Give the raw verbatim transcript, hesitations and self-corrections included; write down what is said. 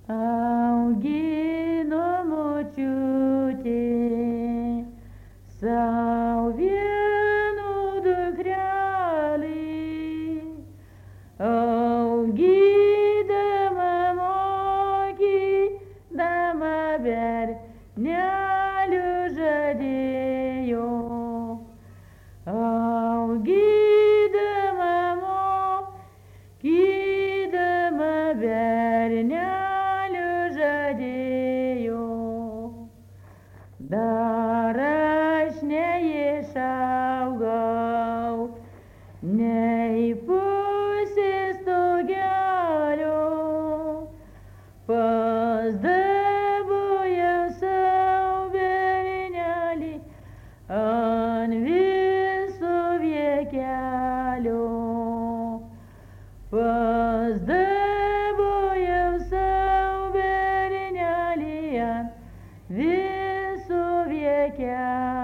augino močiutė sau vieną dukrelį, augindama mokydama bernelių žadėjo, augindama mokydama bernelių žadėjo. Dar aš neišaugau nei pusės stogelio, pasdabojau sau bernelį ant viso viekelio, pasdabojau sau bernelį ant viso viekelio.